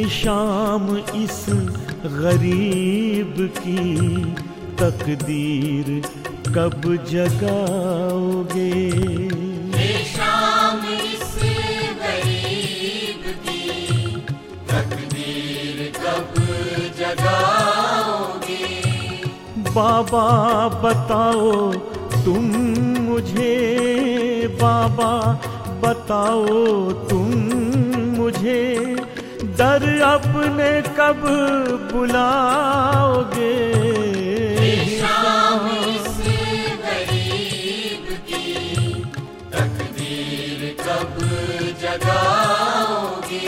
शाम इस गरीब की तकदीर कब जगाओगे? हे शाम इस गरीब की तकदीर कब जगाओगे? बाबा बताओ तुम मुझे, बाबा बताओ तुम मुझे, दर अपने कब बुलाओगे? शाम इस गरीब की तकदीर कब जगाओगे?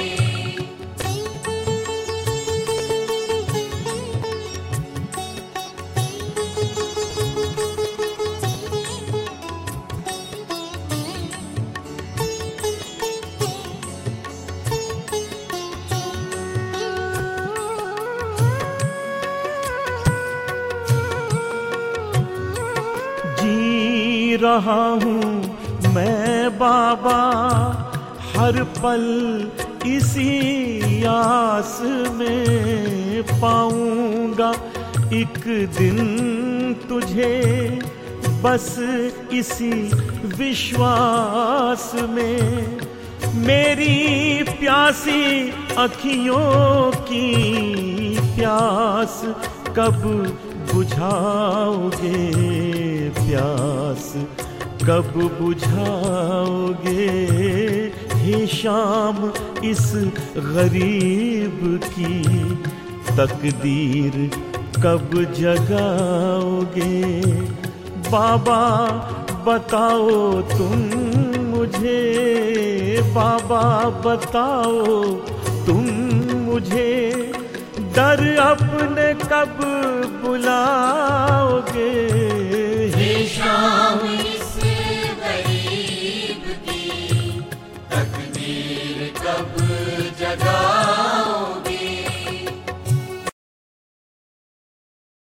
जी रहा हूँ मैं बाबा हर पल इसी आस में, पाऊंगा एक दिन तुझे बस इसी विश्वास में। मेरी प्यासी अखियों की प्यास कब बुझाओगे? प्यास कब बुझाओगे? हे शाम इस गरीब की तकदीर कब जगाओगे? बाबा बताओ तुम मुझे, बाबा बताओ तुम मुझे, दर अपने कब बुलाओगे?